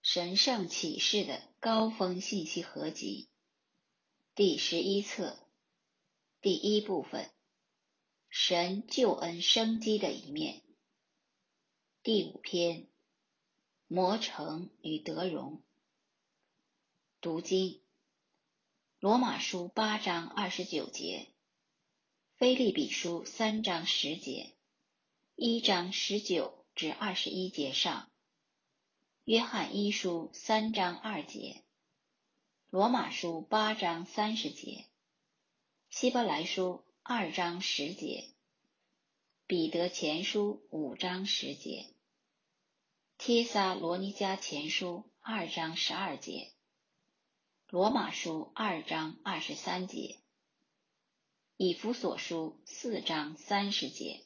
神圣启示的高峰信息合集第11册第一部分，神救恩生机的一面，第5篇，魔成与得荣。读经，罗马书8章29节，腓立比书3章10节，1章19至21节上，约翰一书3章2节，罗马书8章30节，希伯来书2章10节，彼得前书5章10节，帖撒罗尼迦前书2章12节，罗马书2章23节，以弗所书4章30节。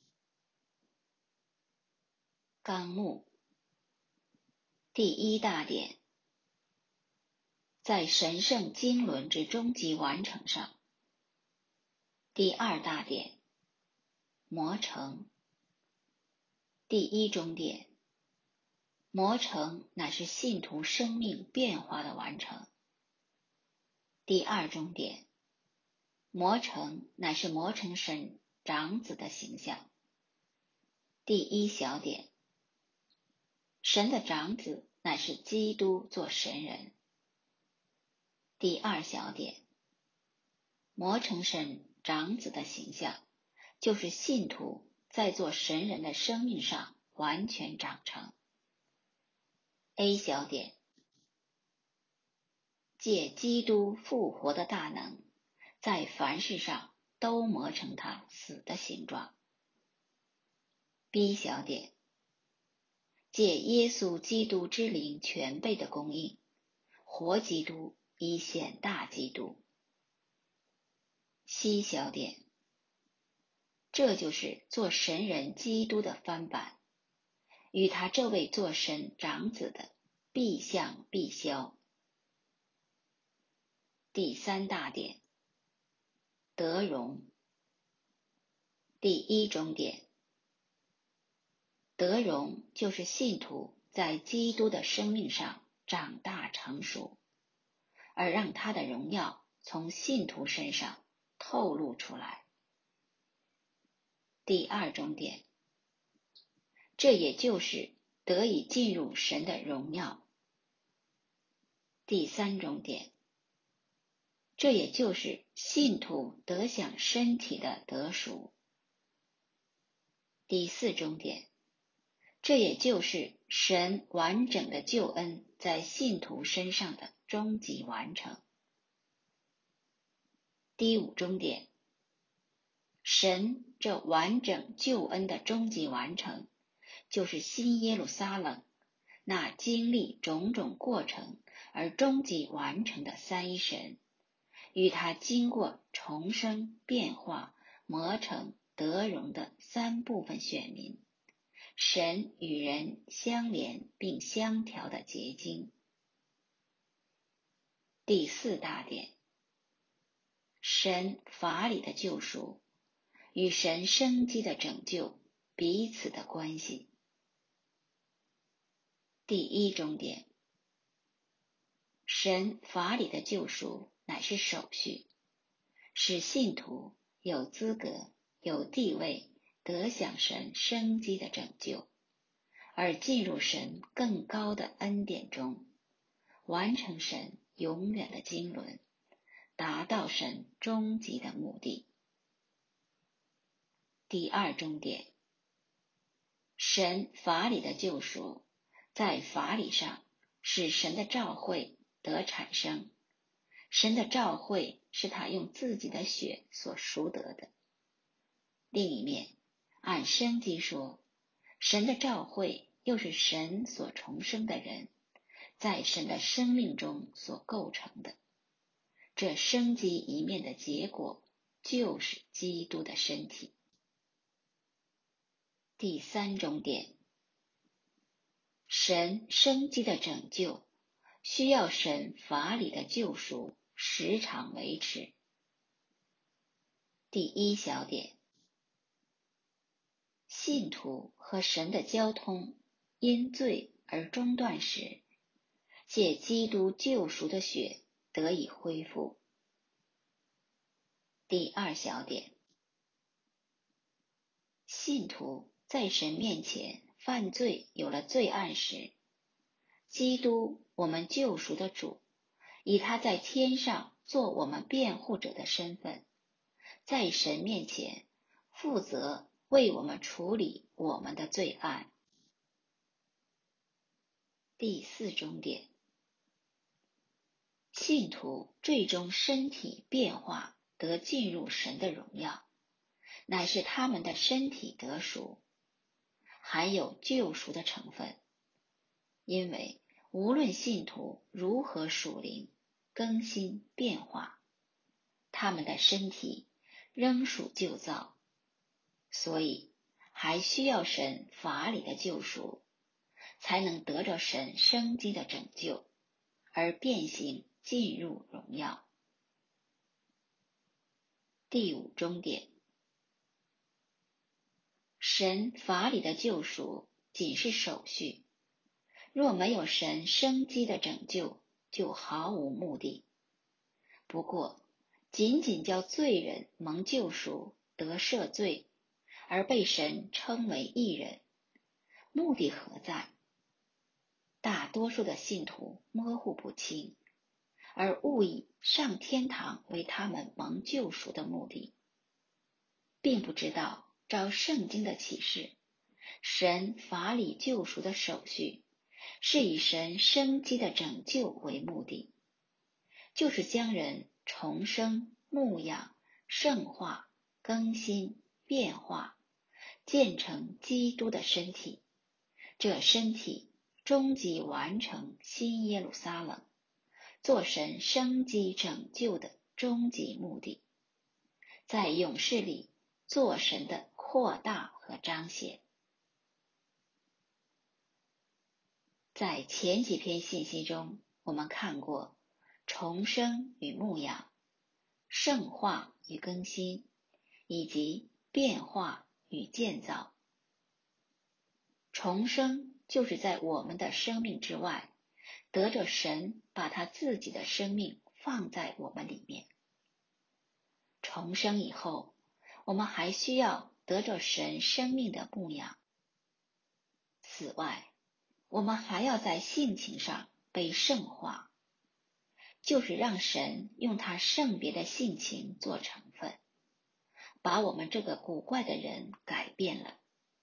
纲目第一大点，在神圣经纶之终极完成上。第二大点，魔成。第一中点，魔成乃是信徒生命变化的完成。第二中点，魔成乃是魔成神长子的形象。第一小点，神的长子乃是基督做神人。第二小点，魔成神长子的形象，就是信徒在做神人的生命上完全长成。A 小点，借基督复活的大能，在凡事上都磨成他死的形状。B 小点，借耶稣基督之灵全备的供应，活基督以显大基督。C 小点，这就是做神人基督的翻版，与他这位做神长子的必像必消。第三大点，得荣。第一中点，得荣就是信徒在基督的生命上长大成熟，而让他的荣耀从信徒身上透露出来。第二中点，这也就是得以进入神的荣耀。第三中点，这也就是信徒得享身体的得赎。第四中点，这也就是神完整的救恩在信徒身上的终极完成。第五中点，神这完整救恩的终极完成，就是新耶路撒冷那经历种种过程而终极完成的三一神，与他经过重生、变化、磨成、得荣的三部分选民，神与人相连并相调的结晶。第四大点，神法理的救赎与神生机的拯救彼此的关系。第一中点，神法理的救赎乃是手续，使信徒有资格、有地位得享神生机的拯救，而进入神更高的恩典中，完成神永远的经纶，达到神终极的目的。第二中点，神法理的救赎在法理上使神的召会得产生，神的召会是他用自己的血所赎得的。另一面，按生机说，神的召会又是神所重生的人在神的生命中所构成的，这生机一面的结果就是基督的身体。第三中点，神生机的拯救需要神法理的救赎时常维持。第一小点，信徒和神的交通因罪而中断时， 借基督救赎的血得以恢复。第二小点，信徒在神面前犯罪有了罪案时，基督我们救赎的主，以他在天上做我们辩护者的身份，在神面前负责为我们处理我们的罪案。第四中点，信徒最终身体变化得进入神的荣耀，乃是他们的身体得赎，含有救赎的成分。因为无论信徒如何属灵、更新、变化，他们的身体仍属旧造，所以还需要神法理的救赎，才能得着神生机的拯救，而变形进入荣耀。第五中点，神法理的救赎仅是手续，若没有神生机的拯救，就毫无目的。不过仅仅叫罪人蒙救赎得赦罪，而被神称为义人，目的何在？大多数的信徒模糊不清，而误以上天堂为他们蒙救赎的目的，并不知道照圣经的启示，神法理救赎的手续是以神生机的拯救为目的，就是将人重生、牧养、圣化、更新、变化，建成基督的身体。这身体终极完成新耶路撒冷，做神生机拯救的终极目的，在永世里做神的扩大和彰显。在前几篇信息中，我们看过重生与牧养、圣化与更新，以及变化与建造。重生就是在我们的生命之外，得着神把他自己的生命放在我们里面。重生以后，我们还需要得着神生命的牧养。此外，我们还要在性情上被圣化，就是让神用他圣别的性情做成分，把我们这个古怪的人改变了。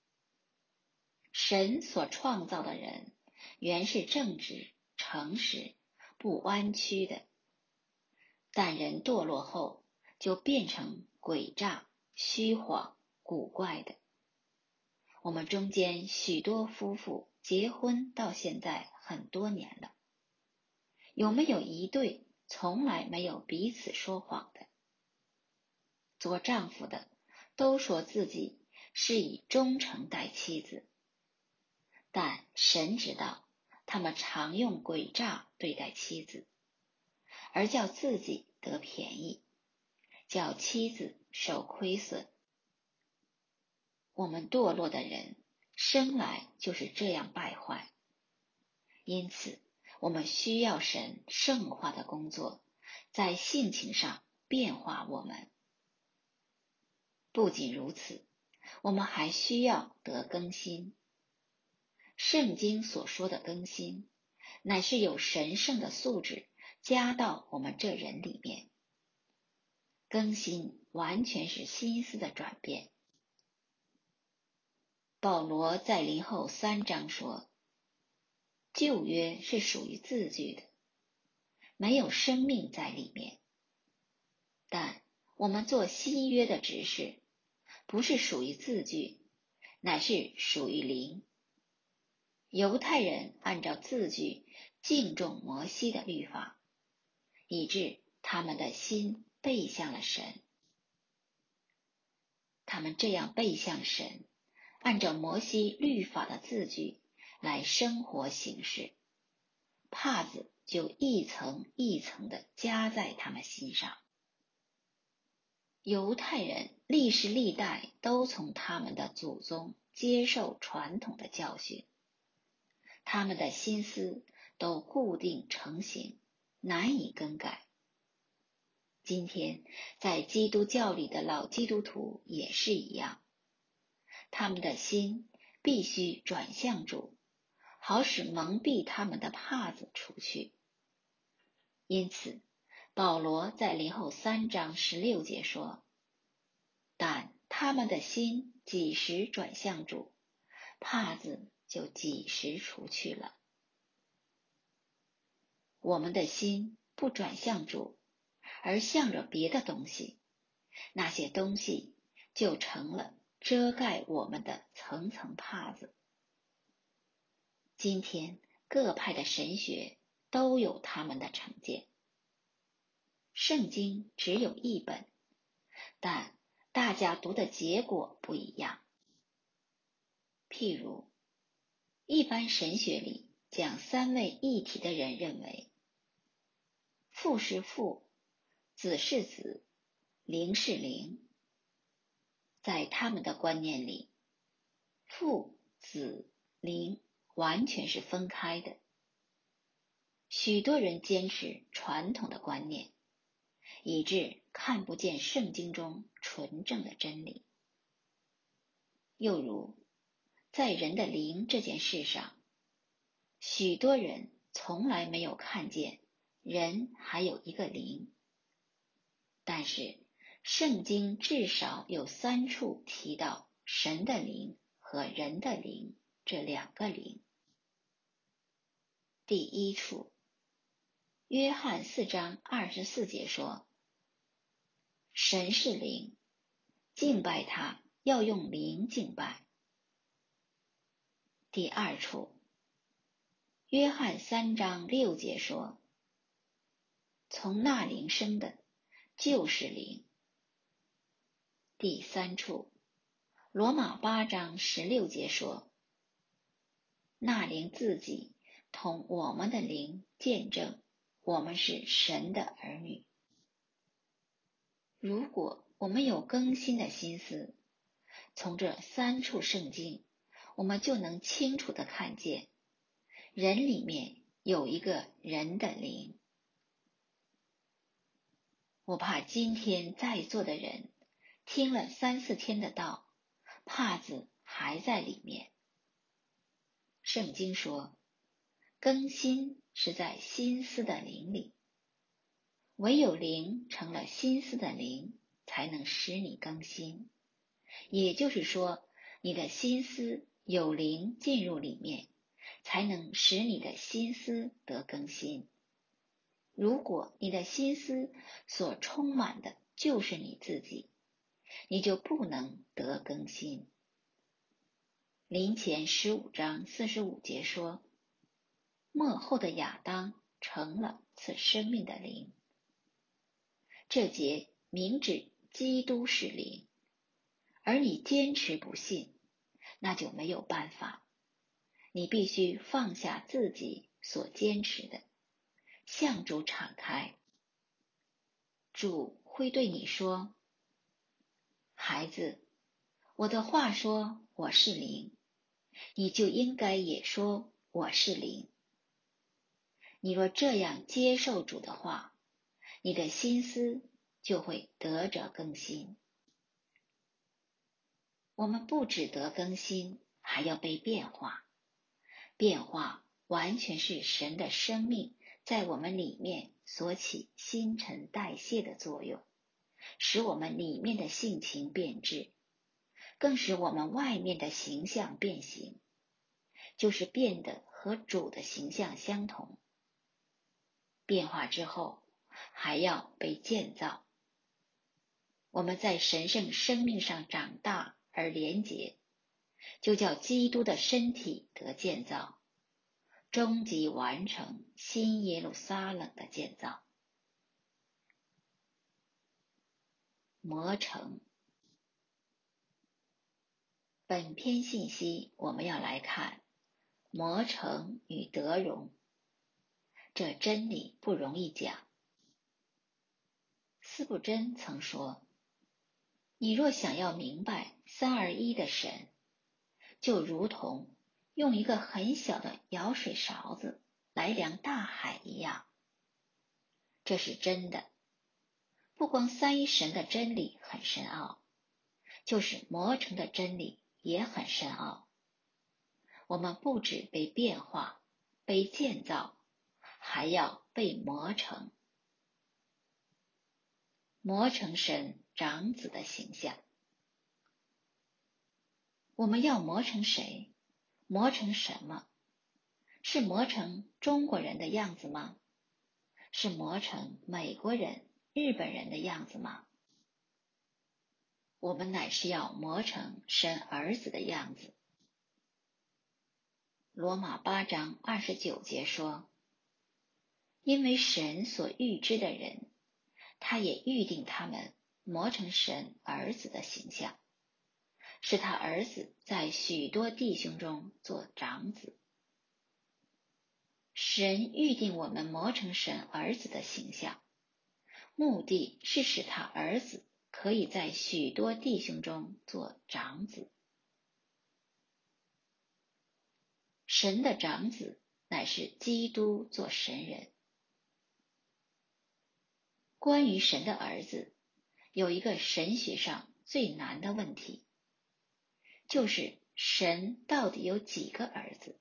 神所创造的人原是正直、诚实、不弯曲的，但人堕落后就变成诡诈、虚谎、古怪的。我们中间许多夫妇结婚到现在很多年了，有没有一对从来没有彼此说谎的？做丈夫的都说自己是以忠诚待妻子，但神知道他们常用诡诈对待妻子，而叫自己得便宜，叫妻子受亏损。我们堕落的人生来就是这样败坏，因此我们需要神圣化的工作，在性情上变化我们。不仅如此，我们还需要得更新。圣经所说的更新，乃是有神圣的素质加到我们这人里面。更新完全是心思的转变。保罗在林后3章说，旧约是属于字句的，没有生命在里面。但我们做新约的执事，不是属于字句，乃是属于灵。犹太人按照字句敬重摩西的律法，以致他们的心背向了神。他们这样背向神，按照摩西律法的字句来生活行事，帕子就一层一层地加在他们心上。犹太人历世历代都从他们的祖宗接受传统的教训，他们的心思都固定成型，难以更改。今天在基督教里的老基督徒也是一样，他们的心必须转向主，好使蒙蔽他们的帕子除去。因此保罗在林后3章16节说，但他们的心几时转向主，帕子就几时除去了。我们的心不转向主，而向着别的东西，那些东西就成了遮盖我们的层层帕子。今天各派的神学都有他们的成见。圣经只有一本，但大家读的结果不一样。譬如，一般神学里讲三位一体的人认为，父是父，子是子，灵是灵。在他们的观念里，父、子、灵完全是分开的。许多人坚持传统的观念，以致看不见圣经中纯正的真理。又如，在人的灵这件事上，许多人从来没有看见人还有一个灵。但是圣经至少有3处提到神的灵和人的灵这2个灵。第一处，约翰4章24节说，神是灵，敬拜他要用灵敬拜。第二处，约翰3章6节说，从那灵生的就是灵。第三处，罗马8章16节说，那灵自己同我们的灵见证，我们是神的儿女。如果我们有更新的心思，从这3处圣经，我们就能清楚地看见，人里面有一个人的灵。我怕今天在座的人听了3、4天的道，帕子还在里面。圣经说，更新是在心思的灵里，唯有灵成了心思的灵，才能使你更新。也就是说，你的心思有灵进入里面，才能使你的心思得更新。如果你的心思所充满的就是你自己，你就不能得更新。林前15章45节说，末后的亚当成了赐生命的灵。这节明指基督是灵，而你坚持不信，那就没有办法。你必须放下自己所坚持的，向主敞开。主会对你说，孩子，我的话说我是灵，你就应该也说我是灵。你若这样接受主的话，你的心思就会得着更新。我们不只得更新，还要被变化。变化完全是神的生命在我们里面所起新陈代谢的作用，使我们里面的性情变质，更使我们外面的形象变形，就是变得和主的形象相同。变化之后还要被建造。我们在神圣生命上长大而连结，就叫基督的身体得建造，终极完成新耶路撒冷的建造。磨成。本篇信息我们要来看磨成与得荣，这真理不容易讲。司布真曾说，你若想要明白三而一的神，就如同用一个很小的舀水勺子来量大海一样。这是真的。不光三一神的真理很深奥，就是磨成的真理也很深奥。我们不止被变化、被建造，还要被磨成。磨成神长子的形象。我们要磨成谁？磨成什么？是磨成中国人的样子吗？是磨成美国人、日本人的样子吗？我们乃是要磨成神儿子的样子。罗马8章29节说，因为神所预知的人，他也预定他们磨成神儿子的形象，使他儿子在许多弟兄中做长子。神预定我们磨成神儿子的形象，目的是使他儿子可以在许多弟兄中做长子。神的长子乃是基督做神人。关于神的儿子，有一个神学上最难的问题，就是神到底有几个儿子？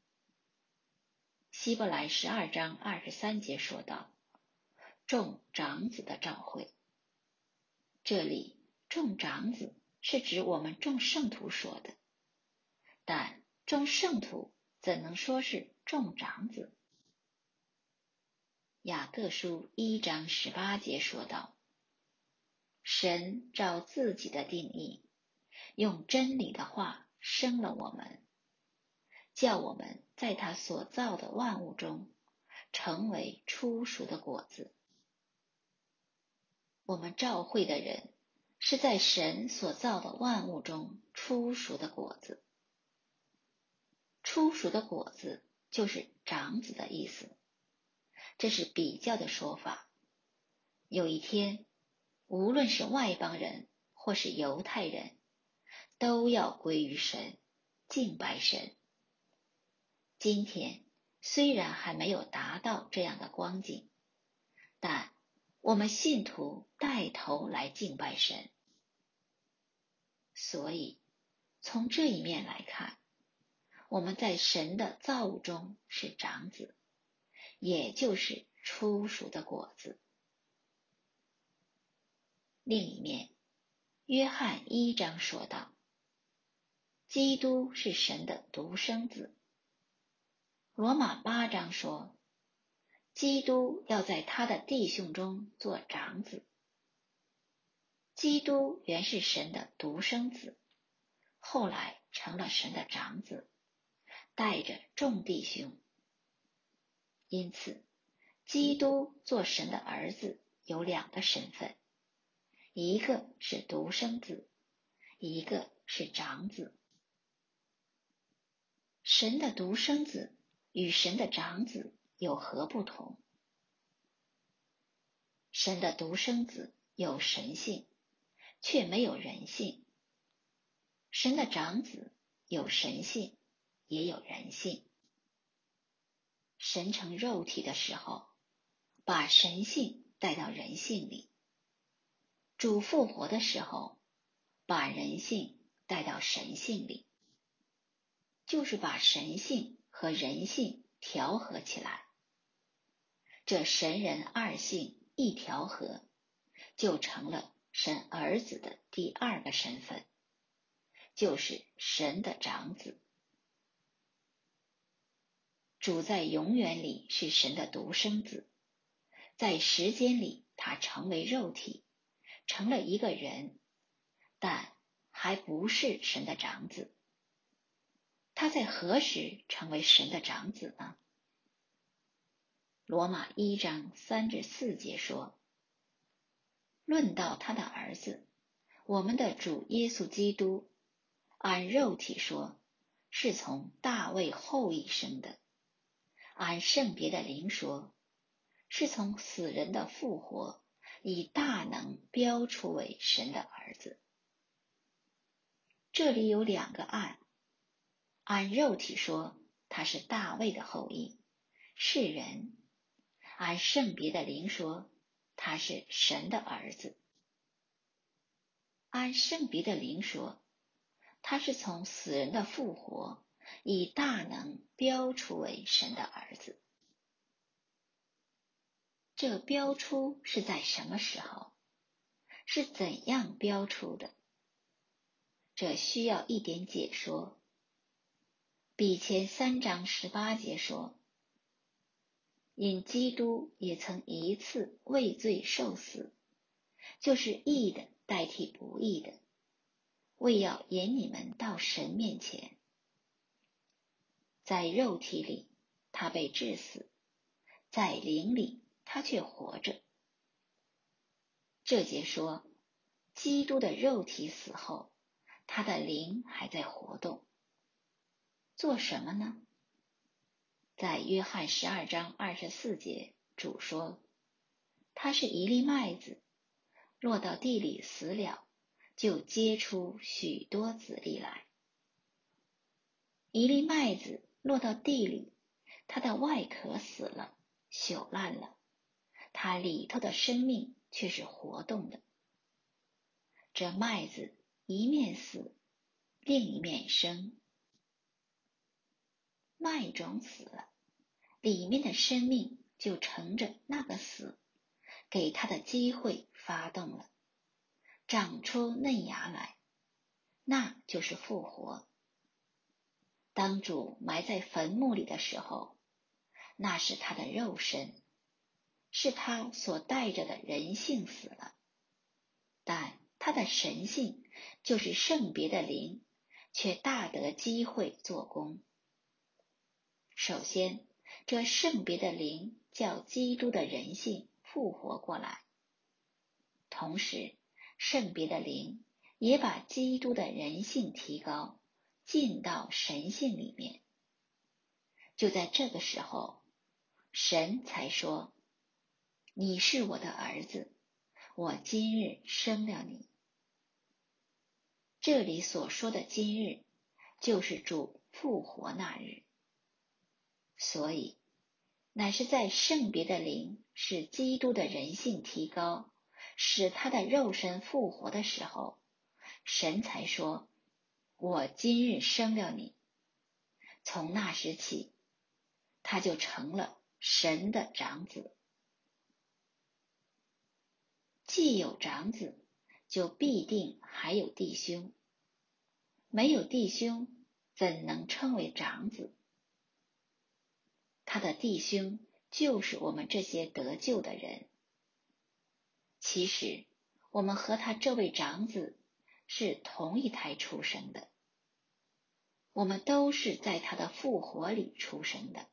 希伯来12章23节说道，众长子的召会。这里众长子是指我们众圣徒说的，但众圣徒怎能说是众长子？雅各书1章18节说道，神照自己的定义，用真理的话生了我们，叫我们在他所造的万物中成为初熟的果子。我们召会的人是在神所造的万物中初熟的果子。初熟的果子就是长子的意思，这是比较的说法。有一天，无论是外邦人或是犹太人，都要归于神，敬拜神。今天虽然还没有达到这样的光景，但我们信徒带头来敬拜神。所以从这一面来看，我们在神的造物中是长子，也就是初熟的果子。另一面，约翰1章说道，基督是神的独生子。罗马8章说，基督要在他的弟兄中做长子。基督原是神的独生子，后来成了神的长子，带着众弟兄。因此，基督做神的儿子有2个身份，一个是独生子，一个是长子。神的独生子与神的长子有何不同？神的独生子有神性，却没有人性；神的长子有神性，也有人性。神成肉体的时候，把神性带到人性里；主复活的时候，把人性带到神性里，就是把神性和人性调和起来。这神人二性一调和，就成了神儿子的第2个身份，就是神的长子。主在永远里是神的独生子，在时间里他成为肉体，成了一个人，但还不是神的长子。他在何时成为神的长子呢？罗马1章3至4节说，论到他的儿子，我们的主耶稣基督，按肉体说，是从大卫后裔生的；按圣别的灵说，是从死人的复活，以大能标出为神的儿子。这里有2个按肉体说他是大卫的后裔， 是人，按圣别的灵说，他是神的儿子。按圣别的灵说，他是从死人的复活，以大能标出为神的儿子。这标出是在什么时候？是怎样标出的？这需要一点解说。比前3章18节说，因基督也曾一次为罪受死，就是义的代替不义的，为要引你们到神面前。在肉体里他被治死，在灵里他却活着。这节说，基督的肉体死后，他的灵还在活动。做什么呢？在约翰12章24节，主说，他是一粒麦子，落到地里死了，就结出许多子粒来。一粒麦子落到地里，它的外壳死了，朽烂了，它里头的生命却是活动的。这麦子一面死，另一面生。麦种死了，里面的生命就乘着那个死，给它的机会发动了，长出嫩芽来，那就是复活。当主埋在坟墓里的时候，那是他的肉身，是他所带着的人性死了，但他的神性，就是圣别的灵，却大得机会做工。首先，这圣别的灵叫基督的人性复活过来，同时圣别的灵也把基督的人性提高，进到神性里面。就在这个时候，神才说，你是我的儿子，我今日生了你。这里所说的今日，就是主复活那日。所以乃是在圣别的灵使基督的人性提高，使他的肉身复活的时候，神才说，我今日生了你。从那时起，他就成了神的长子。既有长子，就必定还有弟兄。没有弟兄，怎能称为长子？他的弟兄就是我们这些得救的人。其实，我们和他这位长子是同一胎出生的，我们都是在他的复活里出生的。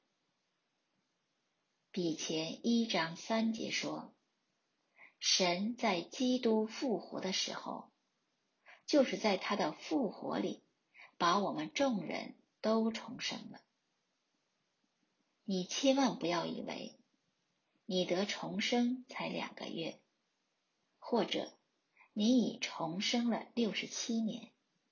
比前1章3节说，神在基督复活的时候，就是在他的复活里，把我们众人都重生了。你千万不要以为你得重生才2个月，或者你已重生了67年，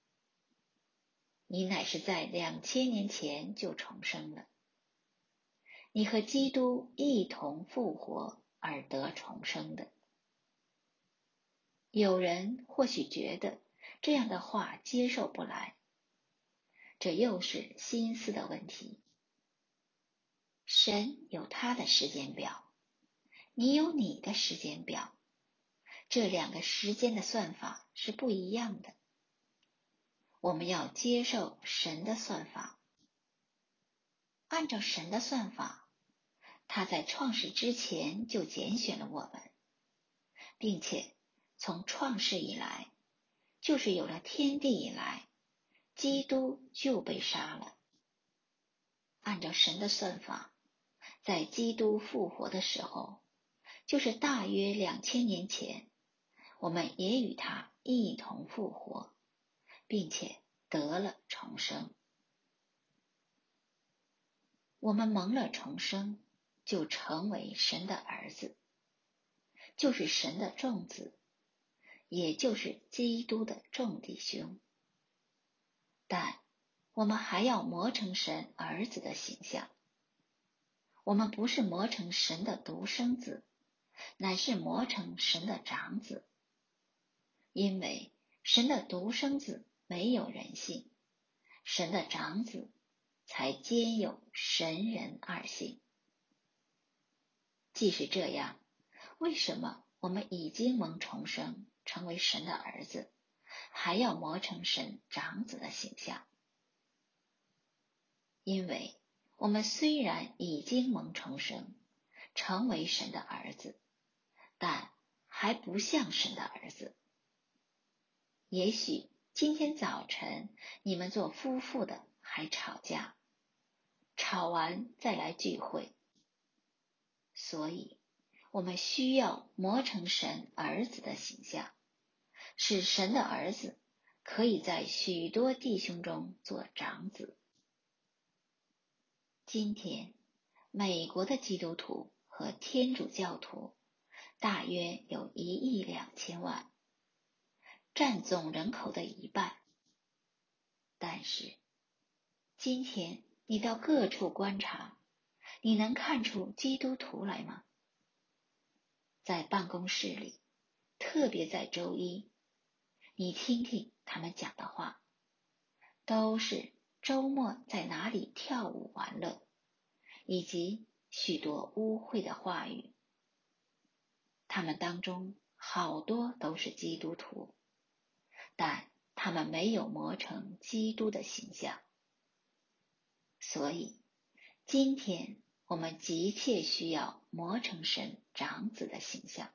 你乃是在2000年前就重生了。你和基督一同复活而得重生的。有人或许觉得这样的话接受不来，这又是心思的问题。神有他的时间表，你有你的时间表，这2个时间的算法是不一样的。我们要接受神的算法。按照神的算法，他在创世之前就拣选了我们，并且从创世以来，就是有了天地以来，基督就被杀了。按照神的算法，在基督复活的时候，就是大约2000年前，我们也与他一同复活，并且得了重生。我们蒙了重生，就成为神的儿子，就是神的众子，也就是基督的众弟兄。但我们还要磨成神儿子的形象。 我们不是磨成神的独生子，乃是磨成神的长子。因为神的独生子没有人性，神的长子才兼有神人二性。既是这样，为什么我们已经蒙重生，成为神的儿子，还要磨成神长子的形象？因为我们虽然已经蒙重生，成为神的儿子，但还不像神的儿子。也许今天早晨你们做夫妇的还吵架，吵完再来聚会。所以我们需要磨成神儿子的形象，使神的儿子可以在许多弟兄中做长子。今天美国的基督徒和天主教徒大约有1.2亿，占总人口的1半。但是今天你到各处观察，你能看出基督徒来吗？在办公室里，特别在周一，你听听他们讲的话，都是周末在哪里跳舞玩乐，以及许多污秽的话语。他们当中好多都是基督徒，但他们没有磨成基督的形象。所以今天我们急切需要磨成神长子的形象。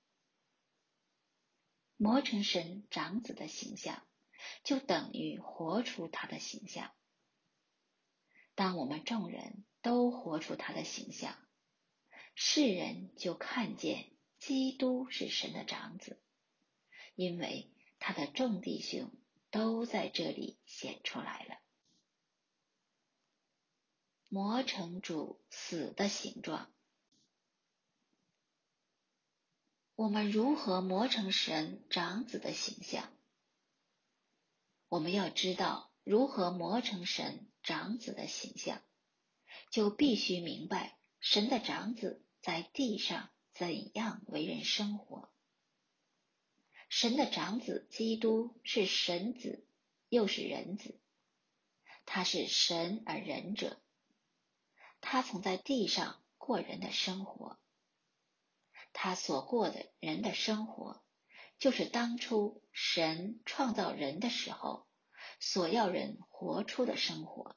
磨成神长子的形象，就等于活出他的形象。当我们众人都活出他的形象，世人就看见基督是神的长子，因为他的众弟兄都在这里显出来了。磨成主死的形状。我们如何磨成神长子的形象？我们要知道如何磨成神长子的形象，就必须明白神的长子在地上怎样为人生活。神的长子基督是神子，又是人子，他是神而人者，他曾在地上过人的生活。他所过的人的生活，就是当初神创造人的时候所要人活出的生活。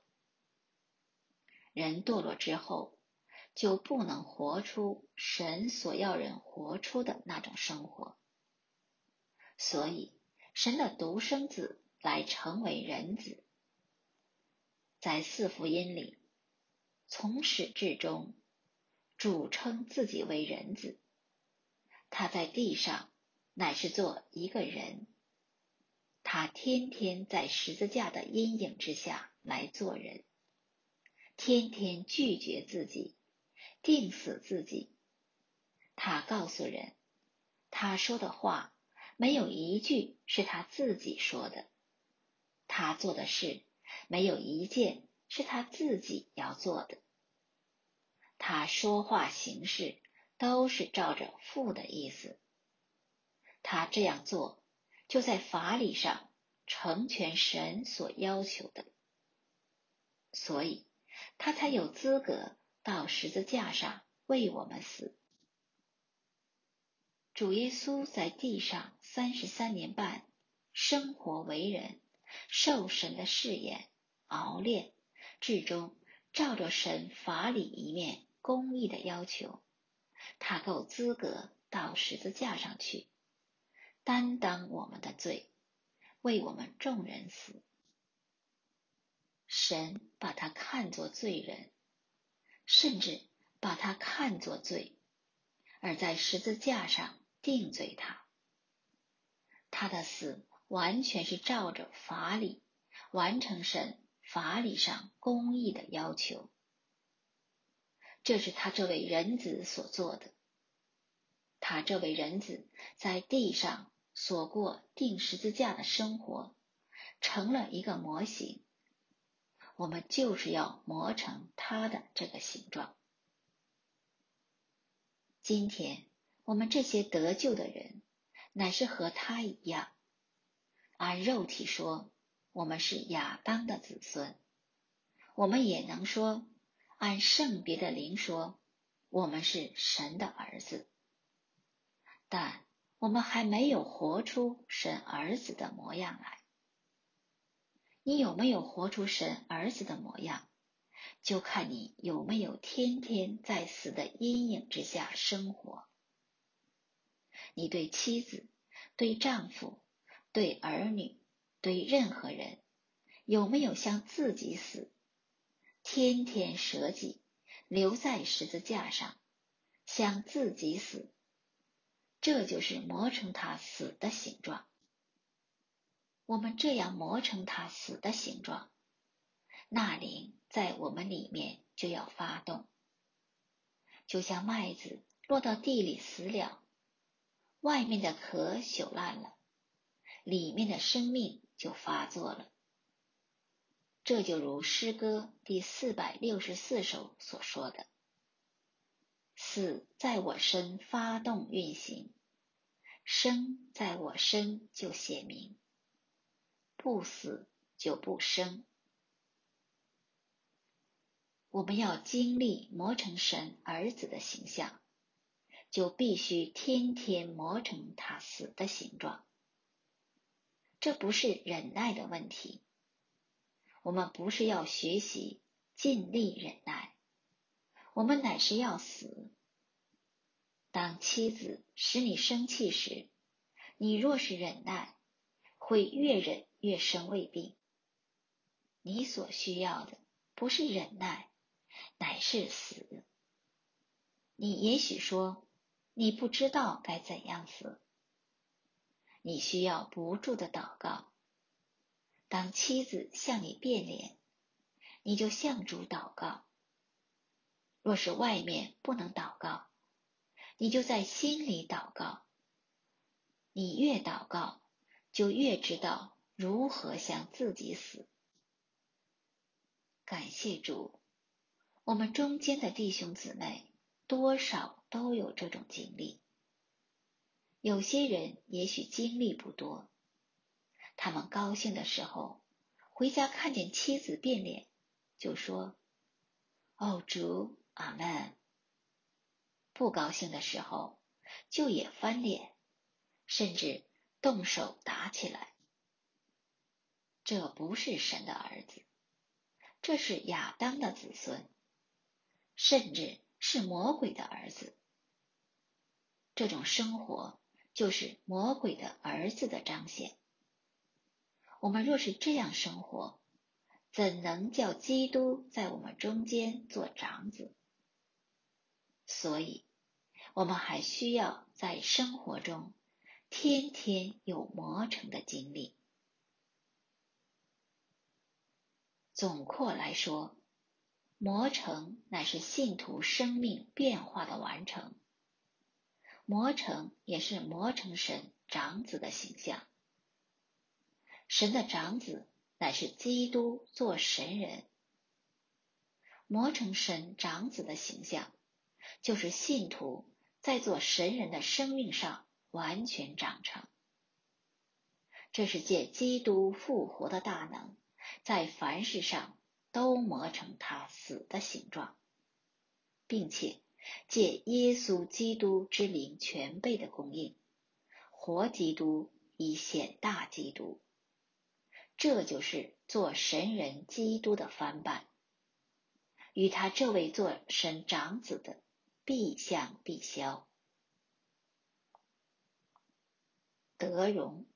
人堕落之后，就不能活出神所要人活出的那种生活。所以神的独生子来成为人子。在4福音里，从始至终主称自己为人子，他在地上乃是做一个人，他天天在十字架的阴影之下来做人，天天拒绝自己，定死自己。他告诉人，他说的话没有一句是他自己说的，他做的事没有一件是他自己要做的。他说话行事都是照着父的意思。他这样做，就在法理上成全神所要求的，所以他才有资格到十字架上为我们死。主耶稣在地上33年半生活为人，受神的试验熬炼，至终照着神法理一面公义的要求，他够资格到十字架上去，担当我们的罪，为我们众人死。神把他看作罪人，甚至把他看作罪，而在十字架上定罪他。他的死完全是照着法理，完成神法理上公义的要求。这是他这位人子所做的。他这位人子在地上所过钉十字架的生活，成了一个模型。我们就是要磨成他的这个形状。 今天我们这些得救的人，乃是和他一样。按肉体说，我们是亚当的子孙，我们也能说，按圣别的灵说，我们是神的儿子。但我们还没有活出神儿子的模样来。你有没有活出神儿子的模样，就看你有没有天天在死的阴影之下生活。你对妻子、对丈夫、对儿女、对任何人，有没有向自己死，天天舍己，留在十字架上，向自己死？这就是磨成他死的形状。我们这样磨成他死的形状，那灵在我们里面就要发动，就像麦子落到地里死了，外面的壳朽烂了，里面的生命就发作了。这就如诗歌第464首所说的：死在我身发动运行，生在我身就显明，不死就不生。我们要经历磨成神儿子的形象，就必须天天磨成他死的形状。这不是忍耐的问题，我们不是要学习尽力忍耐，我们乃是要死。当妻子使你生气时，你若是忍耐，会越忍越生胃病。你所需要的不是忍耐，乃是死。你也许说，你不知道该怎样死。你需要不住的祷告。当妻子向你变脸，你就向主祷告。若是外面不能祷告，你就在心里祷告。你越祷告，就越知道如何向自己死。感谢主，我们中间的弟兄姊妹多少都有这种经历。有些人也许经历不多，他们高兴的时候，回家看见妻子变脸，就说：哦主，阿们。不高兴的时候，就也翻脸，甚至动手打起来。这不是神的儿子，这是亚当的子孙，甚至是魔鬼的儿子。这种生活就是魔鬼的儿子的彰显。我们若是这样生活，怎能叫基督在我们中间做长子？所以，我们还需要在生活中天天有磨成的经历。总括来说，磨成乃是信徒生命变化的完成，磨成也是磨成神长子的形象。神的长子乃是基督做神人，磨成神长子的形象，就是信徒在做神人的生命上完全长成。这是借基督复活的大能，在凡事上都磨成他死的形状，并且借耶稣基督之灵全备的供应，活基督以显大基督。这就是做神人基督的翻版，与他这位做神长子的必相必消。得荣，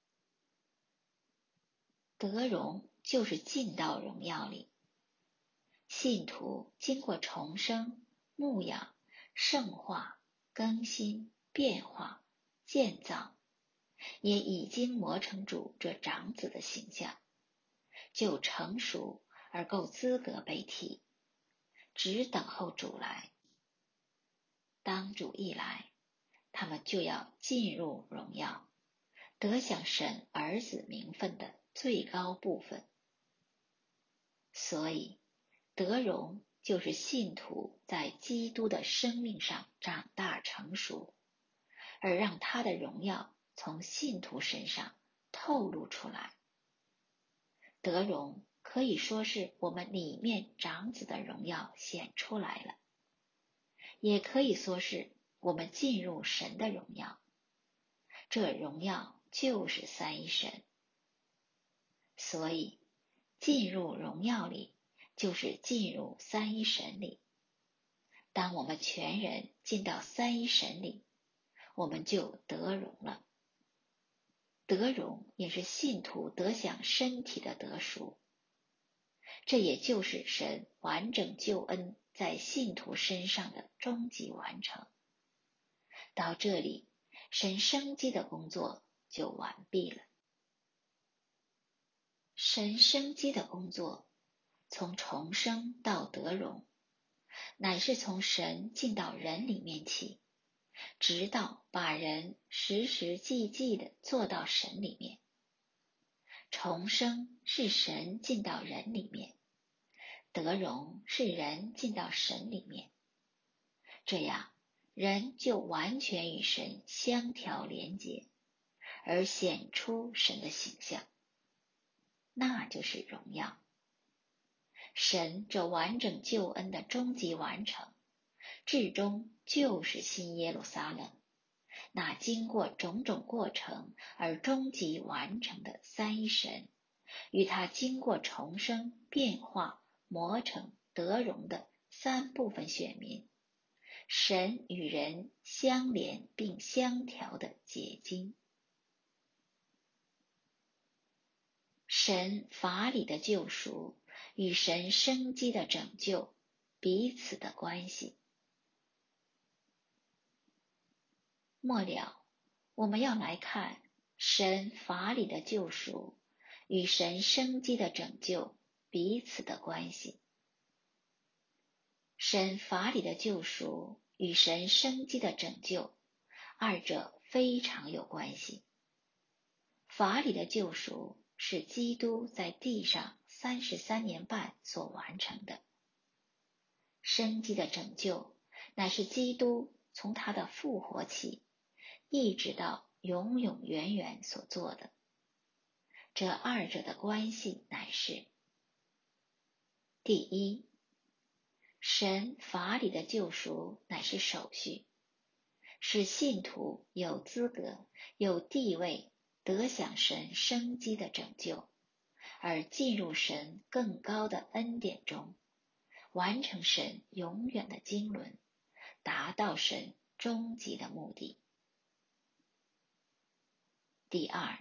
得荣就是进到荣耀里。信徒经过重生、牧养、圣化、更新、变化、建造，也已经磨成主这长子的形象，就成熟而够资格被提，只等候主来。当主一来，他们就要进入荣耀，得享神儿子名分的最高部分。所以得荣就是信徒在基督的生命上长大成熟，而让他的荣耀从信徒身上透露出来。得荣可以说是我们里面长子的荣耀显出来了，也可以说是我们进入神的荣耀。这荣耀就是三一神。所以进入荣耀里就是进入三一神里。当我们全人进到三一神里，我们就得荣了。得荣也是信徒得享身体的得赎，这也就是神完整救恩在信徒身上的终极完成。到这里，神生机的工作就完毕了。神生机的工作，从重生到得荣，乃是从神进到人里面起，直到把人实实际际地做到神里面。重生是神进到人里面，得荣是人进到神里面，这样人就完全与神相调连结，而显出神的形象，那就是荣耀。神这完整救恩的终极完成，至终就是新耶路撒冷，那经过种种过程而终极完成的三一神，与他经过重生、变化、磨成、得荣的三部分选民，神与人相连并相调的结晶。神法理的救赎与神生机的拯救彼此的关系。末了，我们要来看神法理的救赎与神生机的拯救彼此的关系。神法理的救赎与神生机的拯救，二者非常有关系。法理的救赎是基督在地上33年半所完成的，生机的拯救乃是基督从他的复活起，一直到永永远远所做的。这二者的关系乃是：第一，神法理的救赎乃是手续，使信徒有资格、有地位得享神生机的拯救，而进入神更高的恩典中，完成神永远的经纶，达到神终极的目的。第二，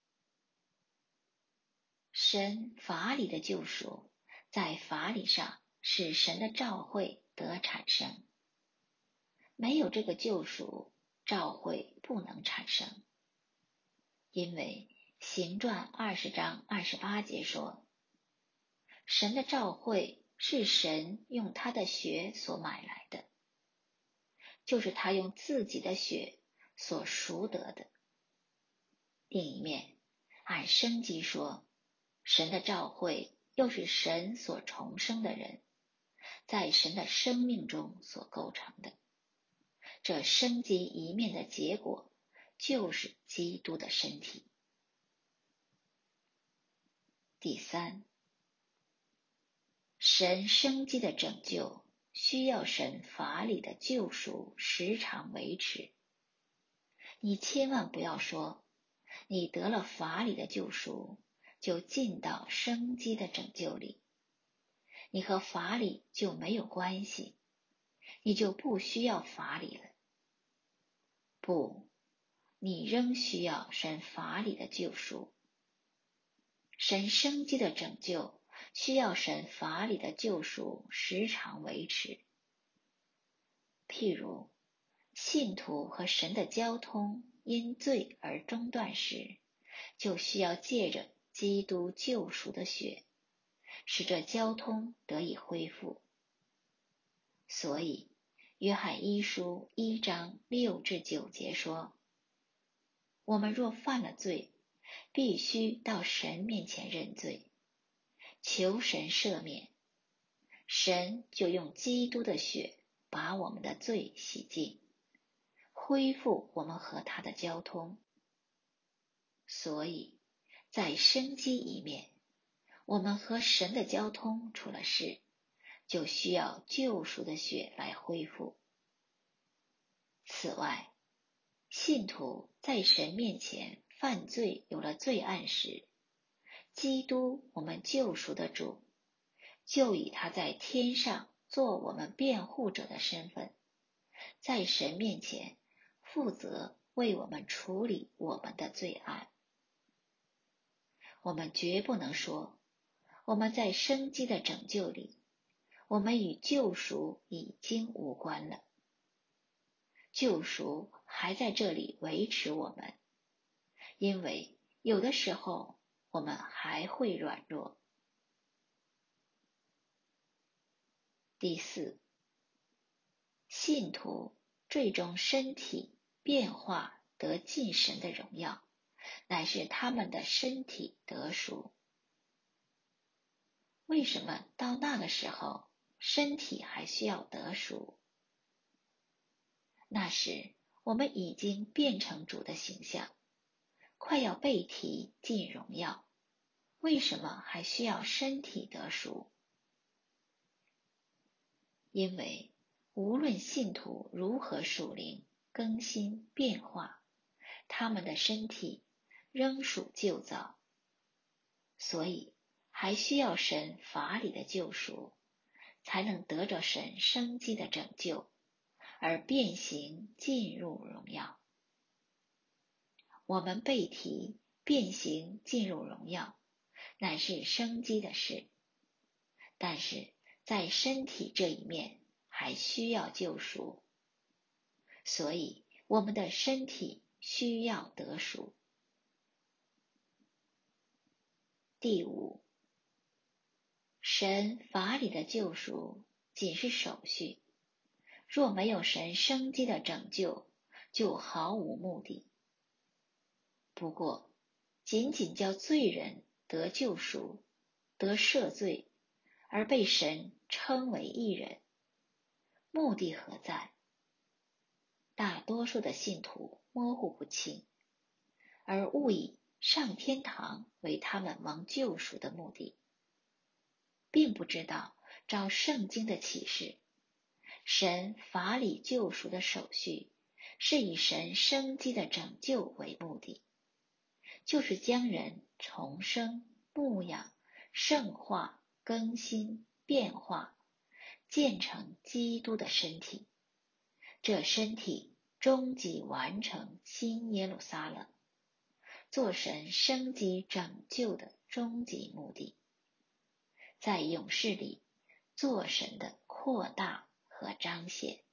神法理的救赎在法理上使神的召会得产生。没有这个救赎，召会不能产生。因为行传20章28节说，神的召会是神用他的血所买来的，就是他用自己的血所赎得的。另一面，按生机说，神的召会又是神所重生的人，在神的生命中所构成的。这生机一面的结果，就是基督的身体。第三，神生机的拯救需要神法理的救赎时常维持。你千万不要说，你得了法理的救赎，就进到生机的拯救里，你和法理就没有关系，你就不需要法理了。不，你仍需要神法理的救赎。神生机的拯救需要神法理的救赎时常维持。譬如，信徒和神的交通因罪而中断时，就需要借着基督救赎的血，使这交通得以恢复。所以，约翰一书1章6至9节说，我们若犯了罪，必须到神面前认罪，求神赦免。 神就用基督的血把我们的罪洗净，恢复我们和他的交通。所以，在生机一面，我们和神的交通出了事，就需要救赎的血来恢复。此外，信徒在神面前犯罪有了罪案时，基督我们救赎的主，就以他在天上做我们辩护者的身份，在神面前负责为我们处理我们的罪案。我们绝不能说，我们在生机的拯救里，我们与救赎已经无关了。救赎还在这里维持我们，因为有的时候我们还会软弱。第四，信徒最终身体变化得进神的荣耀，乃是他们的身体得赎。为什么到那个时候身体还需要得赎？那时我们已经变成主的形象，快要被提进荣耀，为什么还需要身体得赎？因为无论信徒如何属灵更新变化，他们的身体仍属旧造，所以还需要神法理的救赎，才能得着神生机的拯救，而变形进入荣耀。我们被提变形进入荣耀，乃是生机的事，但是在身体这一面还需要救赎，所以我们的身体需要得赎。第五，神法理的救赎仅是手续，若没有神生机的拯救，就毫无目的。不过，仅仅叫罪人得救赎，得赦罪，而被神称为义人，目的何在？大多数的信徒模糊不清，而误以上天堂为他们蒙救赎的目的，并不知道照圣经的启示，神法理救赎的手续是以神生机的拯救为目的，就是将人重生、牧养、圣化、更新、变化，建成基督的身体。这身体终极完成新耶路撒冷，做神生机拯救的终极目的，在永世里做神的扩大和彰显。